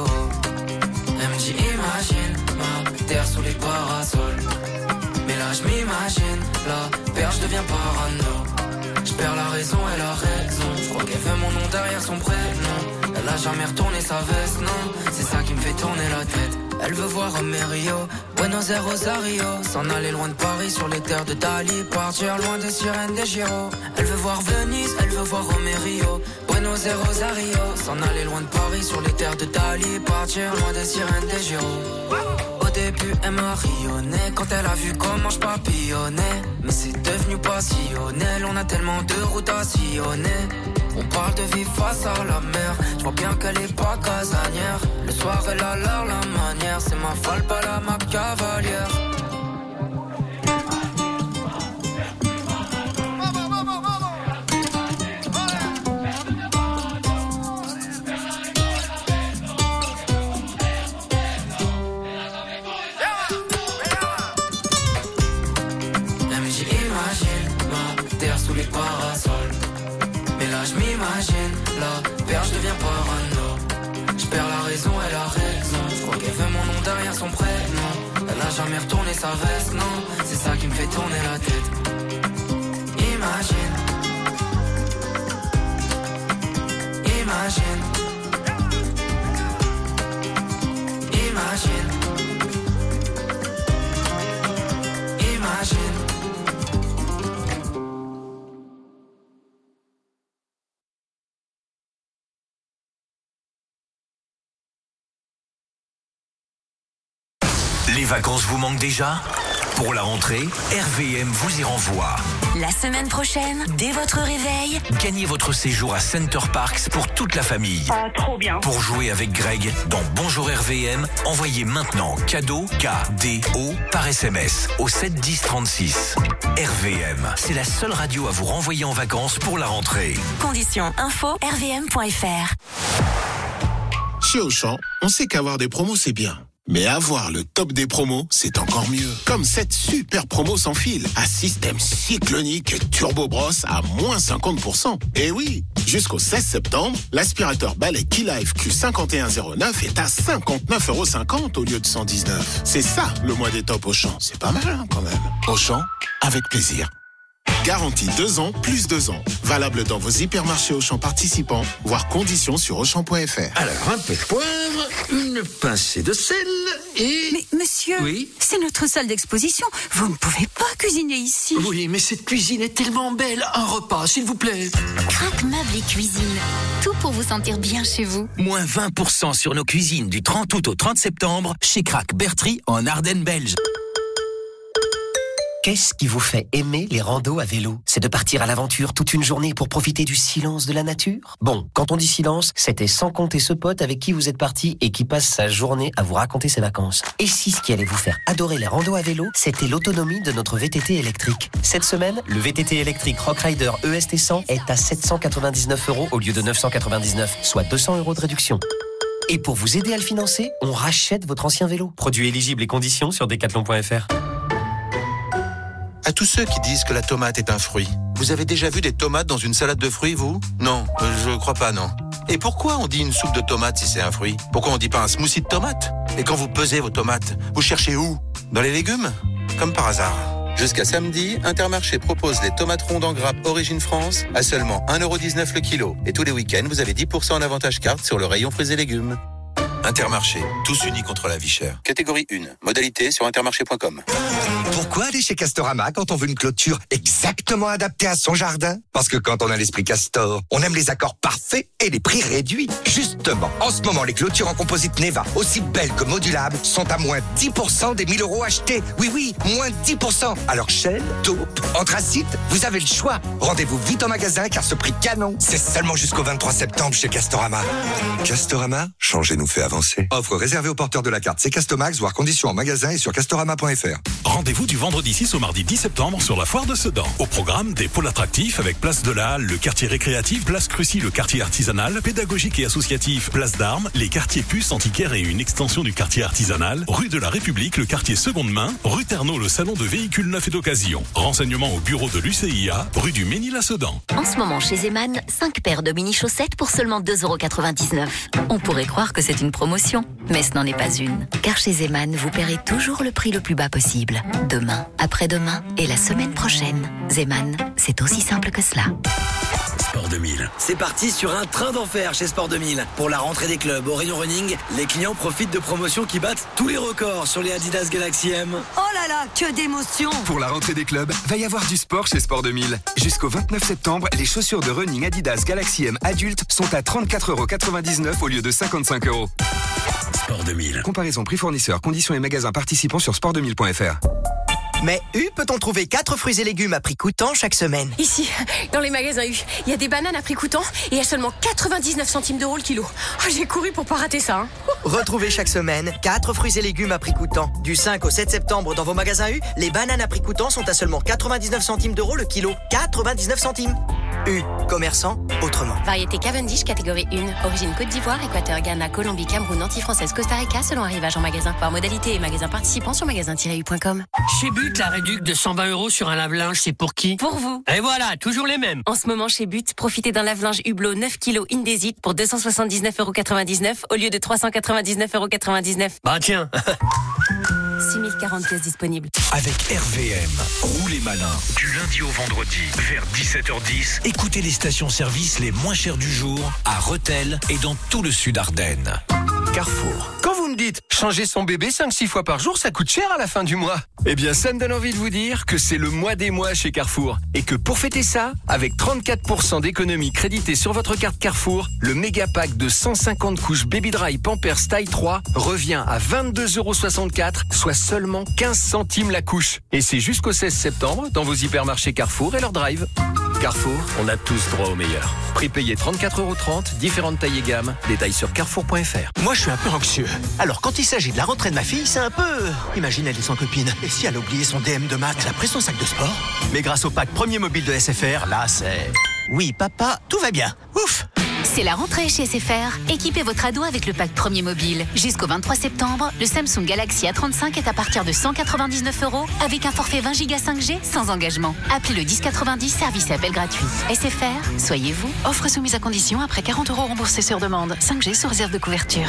Elle me dit imagine ma terre sous les parasols. Mais là je m'imagine, la perche devient parano. Je perds la raison, elle a raison. Je crois qu'elle veut mon nom derrière son prénom. Elle a jamais retourné sa veste, non. C'est ça qui me fait tourner la tête. Elle veut voir Rio, Buenos Aires, Rosario. S'en aller loin de Paris sur les terres de Dali. Partir loin des sirènes des Giro. Elle veut voir Venise, elle veut voir Rio, Buenos Aires, Rosario. S'en aller loin de Paris sur les terres de Dali. Partir loin des sirènes des Giro. Au début elle m'a rayonné quand elle a vu comment je papillonnais. Mais c'est devenu passionnel, on a tellement de routes à sillonner. On parle de vivre face à la mer. Je vois bien qu'elle est pas casanière. Le soir elle a l'air la manière. C'est ma folle, pas la ma cavalière. Elle me dit imagine ma terre sous les parasols. Mais là je m'imagine, la perche devient parano. Je perds la raison, elle a raison. Je crois qu'elle veut mon nom derrière son prénom. Elle a jamais retourné sa veste, non. C'est ça qui me fait tourner la tête. Imagine. Imagine. Imagine. Imagine. Les vacances vous manquent déjà? Pour la rentrée, R V M vous y renvoie. La semaine prochaine, dès votre réveil, Gagnez votre séjour à Center Parcs pour toute la famille. Ah, trop bien. Pour jouer avec Greg dans Bonjour R V M, envoyez maintenant cadeau K D O par S M S au sept dix trente-six. R V M, c'est la seule radio à vous renvoyer en vacances pour la rentrée. conditions info r v m point f r. Chez Auchan, on sait qu'avoir des promos c'est bien. Mais avoir le top des promos, c'est encore mieux. Comme cette super promo sans fil, à système cyclonique Turbo Brosse à moins cinquante pour cent. Et oui, jusqu'au seize septembre, l'aspirateur balai Keylife Q cinquante et un zéro neuf est à cinquante-neuf euros cinquante au lieu de cent dix-neuf. C'est ça, le mois des tops Auchan. C'est pas mal, hein, quand même. Auchan, avec plaisir. Garantie deux ans, plus deux ans. Valable dans vos hypermarchés Auchan participants, voire conditions sur auchan point f r. Alors, un peu de poivre, une pincée de sel et... Mais monsieur, oui, c'est notre salle d'exposition. Vous ne pouvez pas cuisiner ici. Oui, mais cette cuisine est tellement belle. Un repas, s'il vous plaît. Crac Meubles et Cuisine. Tout pour vous sentir bien chez vous. Moins vingt pour cent sur nos cuisines du trente août au trente septembre chez Crac Bertry en Ardennes belge. Qu'est-ce qui vous fait aimer les randos à vélo? C'est de partir à l'aventure toute une journée pour profiter du silence de la nature? Bon, quand on dit silence, c'était sans compter ce pote avec qui vous êtes parti et qui passe sa journée à vous raconter ses vacances. Et si ce qui allait vous faire adorer les randos à vélo, c'était l'autonomie de notre V T T électrique. Cette semaine, le V T T électrique Rockrider E S T cent est à sept cent quatre-vingt-dix-neuf euros au lieu de neuf cent quatre-vingt-dix-neuf, soit deux cents euros de réduction. Et pour vous aider à le financer, on rachète votre ancien vélo. Produit éligible et conditions sur decathlon point f r. À tous ceux qui disent que la tomate est un fruit, vous avez déjà vu des tomates dans une salade de fruits, vous? Non, euh, je crois pas, non. Et pourquoi on dit une soupe de tomates si c'est un fruit? Pourquoi on dit pas un smoothie de tomates? Et quand vous pesez vos tomates, vous cherchez où? Dans les légumes? Comme par hasard. Jusqu'à samedi, Intermarché propose les tomates rondes en grappe Origine France à seulement un euro dix-neuf le kilo. Et tous les week-ends, vous avez dix pour cent en avantage carte sur le rayon fruits et légumes. Intermarché, tous unis contre la vie chère. Catégorie un, modalité sur intermarché point com. Pourquoi aller chez Castorama quand on veut une clôture exactement adaptée à son jardin? Parce que quand on a l'esprit Castor, on aime les accords parfaits et les prix réduits. Justement, en ce moment, les clôtures en composite Neva, aussi belles que modulables, sont à moins dix pour cent des mille euros achetés. Oui, oui, moins dix pour cent. Alors chêne, taupe, anthracite, vous avez le choix. Rendez-vous vite en magasin car ce prix canon, c'est seulement jusqu'au vingt-trois septembre chez Castorama. Castorama, changez nous fait avancer. Offre réservée aux porteurs de la carte C'est Castomax, voire conditions en magasin et sur castorama point f r. Rendez-vous du vendredi six au mardi dix septembre sur la foire de Sedan. Au programme, des pôles attractifs avec Place de la Halle, le quartier récréatif, Place Crucy, le quartier artisanal, pédagogique et associatif, Place d'Armes, les quartiers puces, antiquaires et une extension du quartier artisanal, rue de la République, le quartier seconde main, rue Ternaux, le salon de véhicules neufs et d'occasion. Renseignements au bureau de l'U C I A, rue du Ménil à Sedan. En ce moment, chez Zeman, cinq paires de mini-chaussettes pour seulement deux euros quatre-vingt-dix-neuf. On pourrait croire que c'est une promotion, mais ce n'en est pas une. Car chez Zeman, vous paierez toujours le prix le plus bas possible. Demain, après-demain et la semaine prochaine. Zeman, c'est aussi simple que cela. Sport deux mille. C'est parti sur un train d'enfer chez Sport deux mille. Pour la rentrée des clubs au rayon running, les clients profitent de promotions qui battent tous les records sur les Adidas Galaxy M. Oh là là, que d'émotion! Pour la rentrée des clubs, va y avoir du sport chez Sport deux mille. Jusqu'au vingt-neuf septembre, les chaussures de running Adidas Galaxy M adultes sont à trente-quatre euros quatre-vingt-dix-neuf au lieu de cinquante-cinq euros. Sport deux mille. Comparaison prix fournisseur, conditions et magasins participants sur sport deux mille point f r. Mais U, peut-on trouver quatre fruits et légumes à prix coûtant chaque semaine? Ici, dans les magasins U, il y a des bananes à prix coûtant et à seulement quatre-vingt-dix-neuf centimes d'euros le kilo. Oh, j'ai couru pour pas rater ça. Hein. Retrouvez chaque semaine quatre fruits et légumes à prix coûtant. Du cinq au sept septembre dans vos magasins U, les bananes à prix coûtant sont à seulement quatre-vingt-dix-neuf centimes d'euros le kilo. quatre-vingt-dix-neuf centimes. U, commerçant autrement. Variété Cavendish, catégorie un. Origine Côte d'Ivoire, Équateur, Ghana, Colombie, Cameroun, Antilles-Française, Costa Rica, selon arrivage en magasin. Par modalité et magasin participant sur magasin tiret u point com. Chez But, la réduc de cent vingt euros sur un lave-linge, c'est pour qui? Pour vous. Et voilà, toujours les mêmes. En ce moment, chez But, profitez d'un lave-linge Hublot neuf kilos Indesit pour deux cent soixante-dix-neuf euros quatre-vingt-dix-neuf au lieu de trois cent quatre-vingt-dix-neuf euros quatre-vingt-dix-neuf. Bah tiens. six mille quarante pièces disponibles. Avec R V M, roulez malin. Du lundi au vendredi, vers dix-sept heures dix, écoutez les stations-service les moins chères du jour à Rethel et dans tout le sud Ardennes. Carrefour. Quand vous me dites changer son bébé cinq six fois par jour, ça coûte cher à la fin du mois. Eh bien, ça me donne envie de vous dire que c'est le mois des mois chez Carrefour. Et que pour fêter ça, avec trente-quatre pour cent d'économie créditée sur votre carte Carrefour, le méga pack de cent cinquante couches Baby Dry Pampers taille trois revient à vingt-deux euros soixante-quatre, soit seulement quinze centimes la couche. Et c'est jusqu'au seize septembre dans vos hypermarchés Carrefour et leur drive. Carrefour, on a tous droit au meilleur. Prix payé trente-quatre euros trente, différentes tailles et gammes. Détails sur carrefour point f r. Moi, je suis un peu anxieux. Alors, quand il s'agit de la rentrée de ma fille, c'est un peu... Imagine, elle est sans copine. Et si elle a oublié son D M de maths, elle a pris son sac de sport. Mais grâce au pack premier mobile de S F R, là, c'est... Oui, papa, tout va bien. Ouf! C'est la rentrée chez S F R. Équipez votre ado avec le pack premier mobile. Jusqu'au vingt-trois septembre, le Samsung Galaxy A trente-cinq est à partir de cent quatre-vingt-dix-neuf euros avec un forfait vingt giga cinq G sans engagement. Appelez le dix quatre-vingt-dix, service et appel gratuit. S F R, soyez vous. Offre soumise à condition après quarante euros remboursés sur demande. cinq G sous réserve de couverture.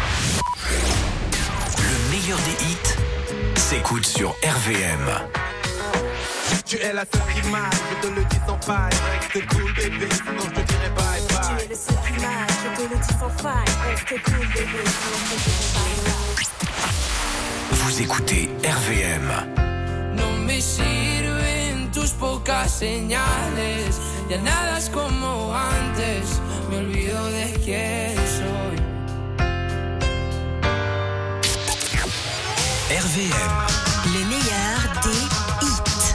Le meilleur des hits s'écoute sur R V M. Tu es la seule qui m'aille, je te le dis sans faille. Reste cool bébé, sinon je te dirai bye bye. Tu es le seul qui m'aille, je te le dis sans faille. Reste cool bébé, sinon je te dirai bye bye. Vous écoutez R V M. No me sirven tus pocas señales. Ya nada es como antes. Me olvido de quién soy. R V M. Le meilleur des hits.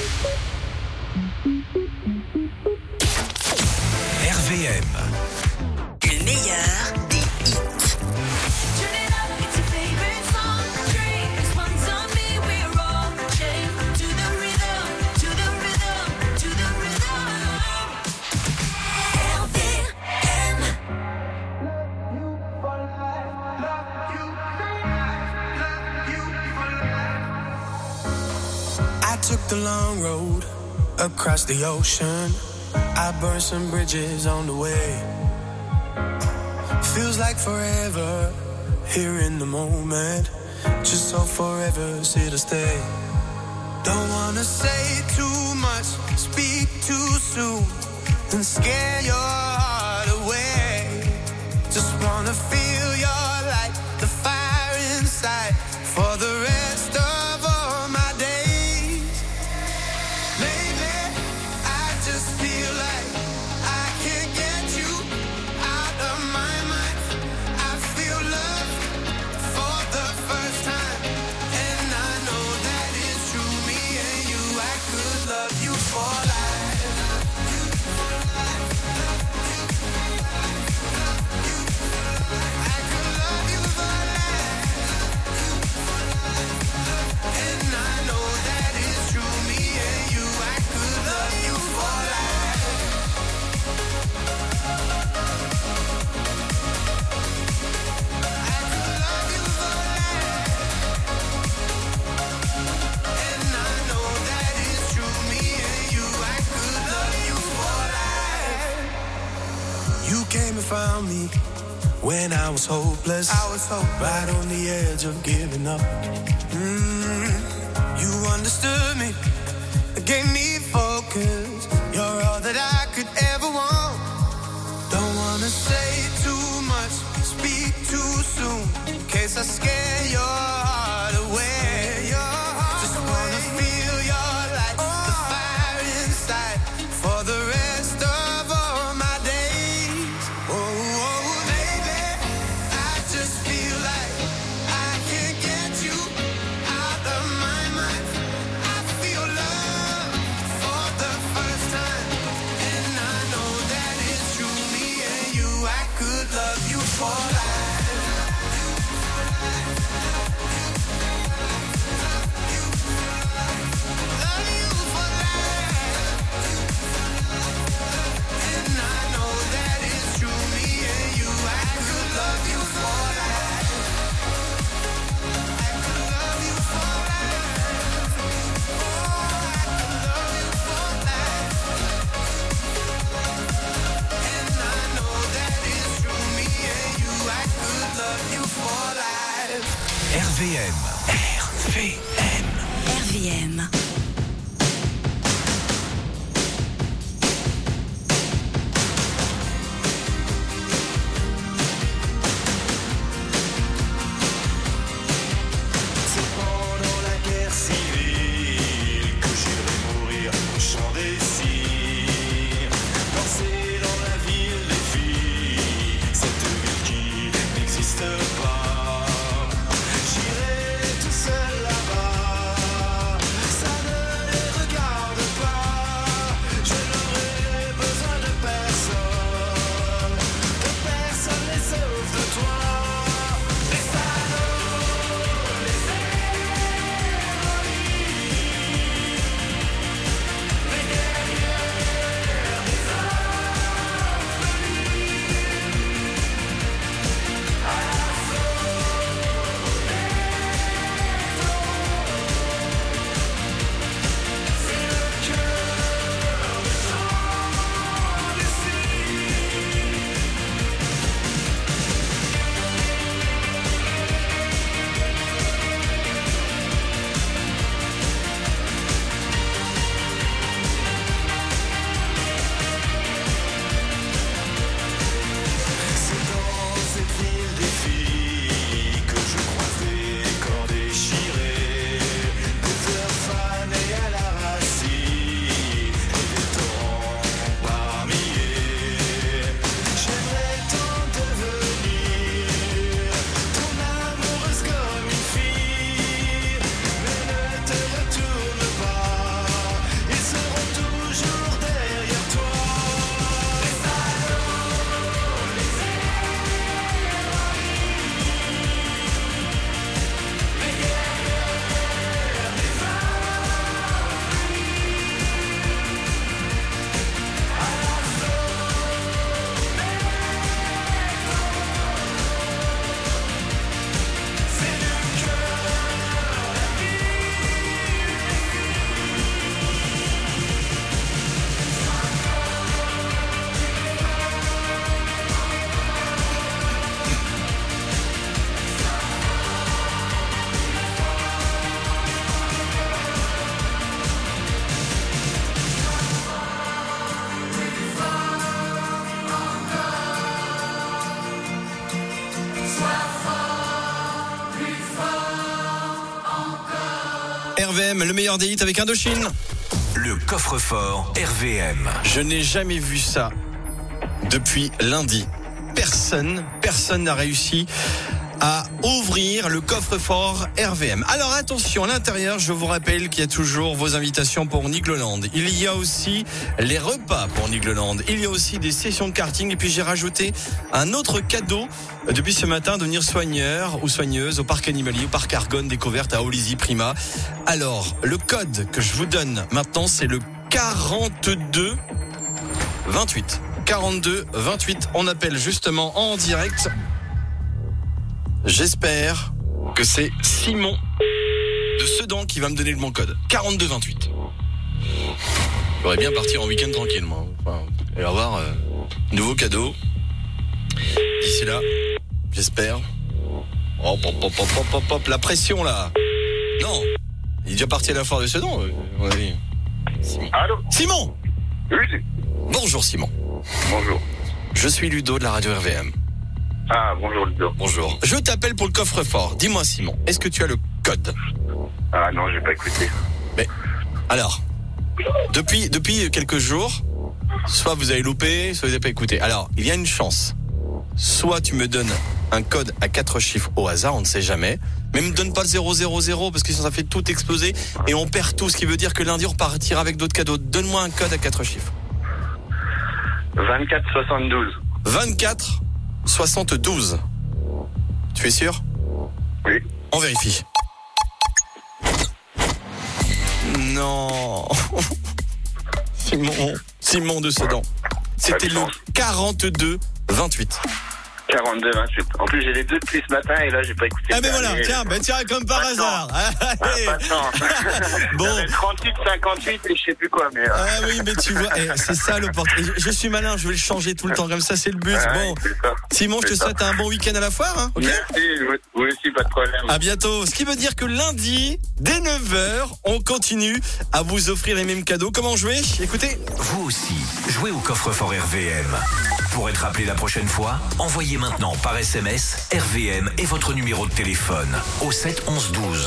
R V M. Le meilleur des hits. I took the long road across the ocean. I burned some bridges on the way. Feels like forever here in the moment. Just so forever's here to stay. Don't wanna say too much, speak too soon, and scare your heart away. Just wanna feel your light, the fire inside, for the rest of all my days. Lately, I just feel like I can't get you out of my mind. I feel love for the first time, and I know that it's true. Me and you, I could love you for life. I could love you for life, and I know that it's true. Me and you, I could love you for life. I could love you for life, and I know that it's true. Me and you, I could love you for life. You came and found me when I was hopeless. I was hopeless. Right on the edge of giving up. Mm, you understood me, gave me focus. You're all that I could ever want. Don't wanna say too much, speak too soon, in case I scare your heart away. Just wanna feel your light, the fire inside, for the rest of all my days. Oh, oh, baby, I just feel like I can't get you out of my mind. I feel love for the first time, and I know that it's true. Me and you, I could love you for life. Love you for life, and I know that it's true. Me and you, I could love you for life. I could love you for life. Oh, I could love you for life, and I know that it's true. Me and you, I could love you for life. R V M. R V M. R V M. C'est pendant la guerre civile que j'irai mourir au champ des cires. Danser dans la ville des filles, cette ville qui n'existe pas. J'irai le meilleur des hits avec Indochine. Le coffre-fort R V M. Je n'ai jamais vu ça depuis lundi. Personne, personne n'a réussi à ouvrir le coffre-fort R V M. Alors attention, à l'intérieur, je vous rappelle qu'il y a toujours vos invitations pour Nigloland. Il y a aussi les repas pour Nigloland. Il y a aussi des sessions de karting. Et puis j'ai rajouté un autre cadeau depuis ce matin, devenir soigneur ou soigneuse au parc animalier, au parc Argonne, découverte à Olizy Prima. Alors, le code que je vous donne maintenant, c'est le quarante-deux vingt-huit. quarante-deux vingt-huit. On appelle justement en direct. J'espère que c'est Simon de Sedan qui va me donner le bon code. quarante-deux vingt-huit. J'aurais bien partir en week-end tranquille, moi. Enfin, et avoir euh, nouveau cadeau. D'ici là, j'espère. Hop, hop, hop, hop, hop, hop, hop, la pression là. Non, il est déjà parti à la foire de Sedan. Euh, ouais. Simon. Allô Simon. Oui. Bonjour Simon. Bonjour. Je suis Ludo de la radio R V M. Ah, bonjour Ludo. Bonjour. Je t'appelle pour le coffre-fort. Dis-moi Simon, est-ce que tu as le code? Ah non, j'ai pas écouté. Mais, alors, depuis, depuis quelques jours, soit vous avez loupé, soit vous n'avez pas écouté. Alors, il y a une chance. Soit tu me donnes un code à quatre chiffres au hasard, on ne sait jamais. Mais me donne pas le zéro zéro zéro parce que ça fait tout exploser et on perd tout, ce qui veut dire que lundi on repartira avec d'autres cadeaux. Donne-moi un code à quatre chiffres. vingt-quatre soixante-douze. vingt-quatre soixante-douze. Tu es sûr? Oui. On vérifie. Non. Simon, Simon de Sedan. C'était le quarante-deux vingt-huit. quarante-deux vingt-huit. En plus, j'ai les deux depuis ce matin et là, j'ai pas écouté. Ah, ben voilà, tiens, ben tiens, comme par hasard. Ah, pas de chance. Bon. trente-huit cinquante-huit et je sais plus quoi, mais. Euh... Ah oui, mais tu vois, eh, c'est ça le portrait. Je, je suis malin, je vais le changer tout le temps, comme ça, c'est le but. Ah, bon. Simon, je te souhaite un bon week-end à la foire, hein, okay? Merci, vous aussi, pas de problème. À bientôt. Ce qui veut dire que lundi, dès neuf heures, on continue à vous offrir les mêmes cadeaux. Comment jouer? Écoutez. Vous aussi, jouez au coffre-fort R V M. Pour être appelé la prochaine fois, envoyez maintenant par S M S R V M et votre numéro de téléphone au sept onze douze.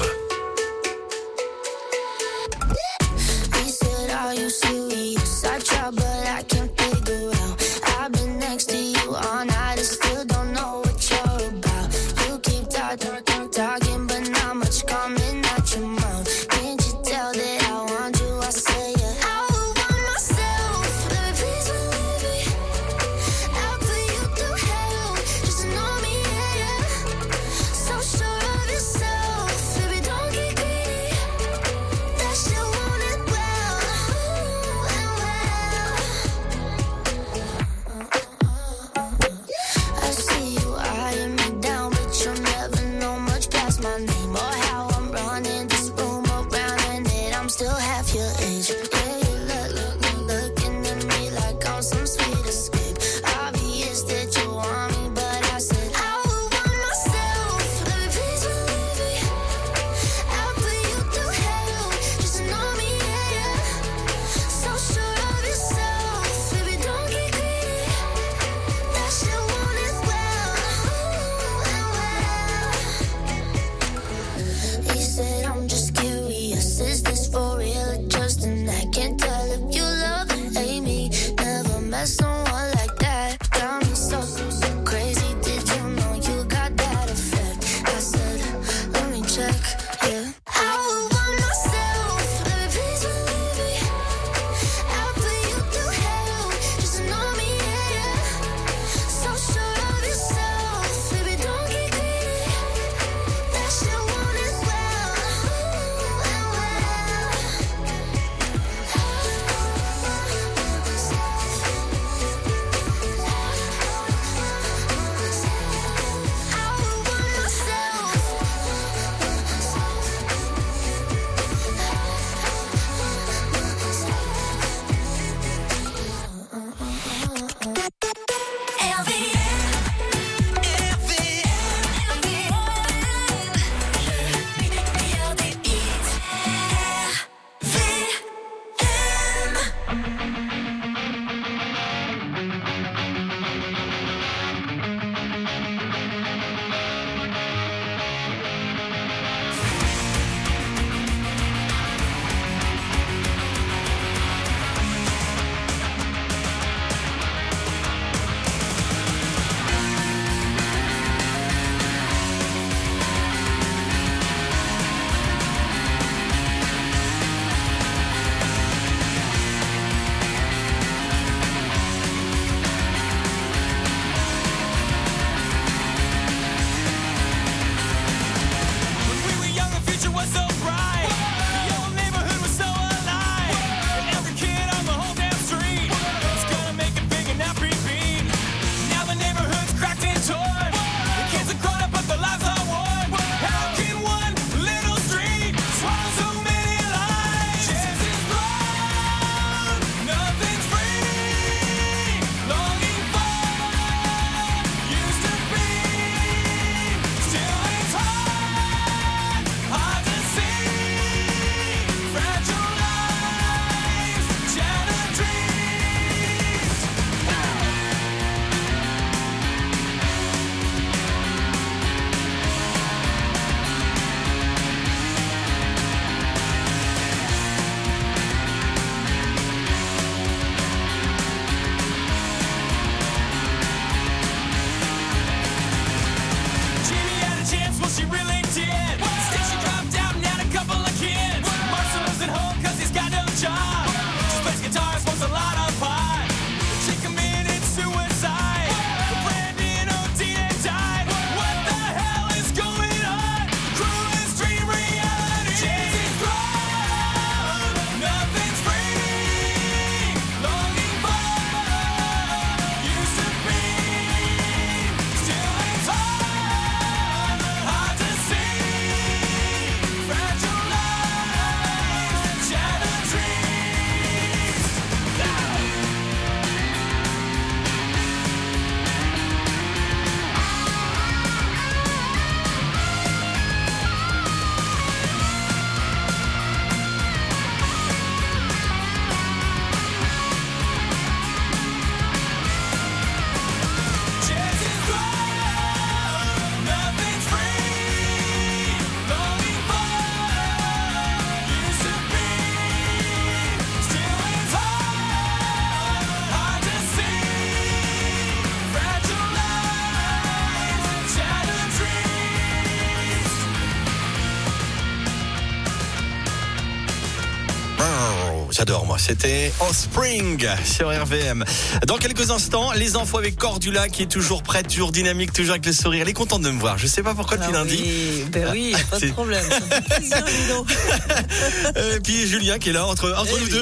j'adore moi. C'était Offspring sur R V M. Dans quelques instants, les infos avec Cordula qui est toujours prête, toujours dynamique, toujours avec le sourire. Elle est contente de me voir. Je sais pas pourquoi depuis lundi. Oui, ben oui, pas de problème. Ça me fait plaisir, Ludo. Et puis Julien qui est là entre, entre nous deux.